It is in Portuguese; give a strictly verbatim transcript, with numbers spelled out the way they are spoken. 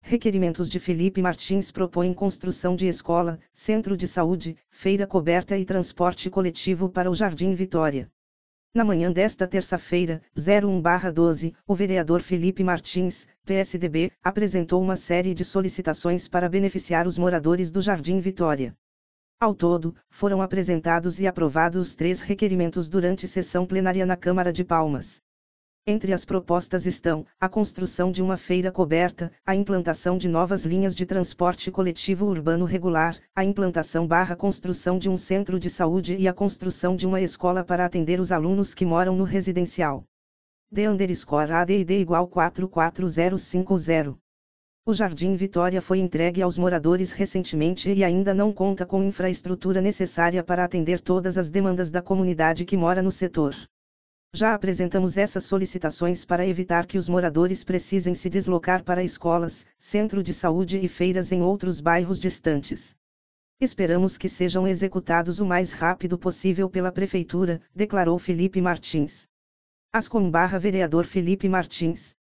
Requerimentos de Felipe Martins propõem construção de escola, centro de saúde, feira coberta e transporte coletivo para o Jardim Vitória. Na manhã desta terça-feira, zero um barra doze, o vereador Felipe Martins, P S D B, apresentou uma série de solicitações para beneficiar os moradores do Jardim Vitória. Ao todo, foram apresentados e aprovados três requerimentos durante sessão plenária na Câmara de Palmas. Entre as propostas estão, a construção de uma feira coberta, a implantação de novas linhas de transporte coletivo urbano regular, a implantação barra construção de um centro de saúde e a construção de uma escola para atender os alunos que moram no residencial. D underscore A D I D igual quatro quatro zero cinco zero. O Jardim Vitória foi entregue aos moradores recentemente e ainda não conta com infraestrutura necessária para atender todas as demandas da comunidade que mora no setor. Já apresentamos essas solicitações para evitar que os moradores precisem se deslocar para escolas, centro de saúde e feiras em outros bairros distantes. Esperamos que sejam executados o mais rápido possível pela Prefeitura, declarou Felipe Martins. Ascom barra vereador Felipe Martins.